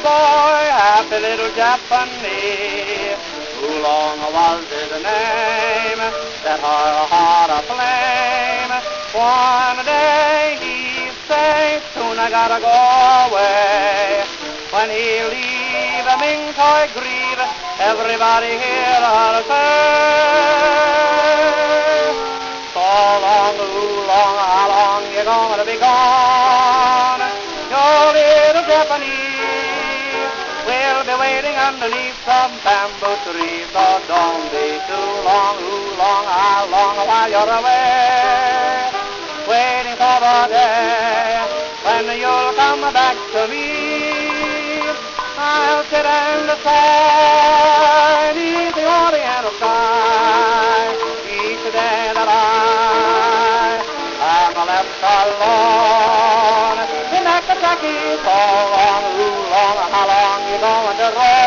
boy, happy little Japanese. Oolong was his name, set her heart aflame. One day he'd say, soon I gotta go away. When he leave, Ming Toy grieve, everybody hear her say, so long, Oolong, how long you gonna be gone? Your little Japanese will be waiting underneath some bamboo tree, so don't be too long, Oolong, how long while you're away, waiting for the day when you'll come back to me. I'll sit and sigh beneath the oriental sky each day that I am left alone in Nagasaki. So long, Oolong, how long you going to roll?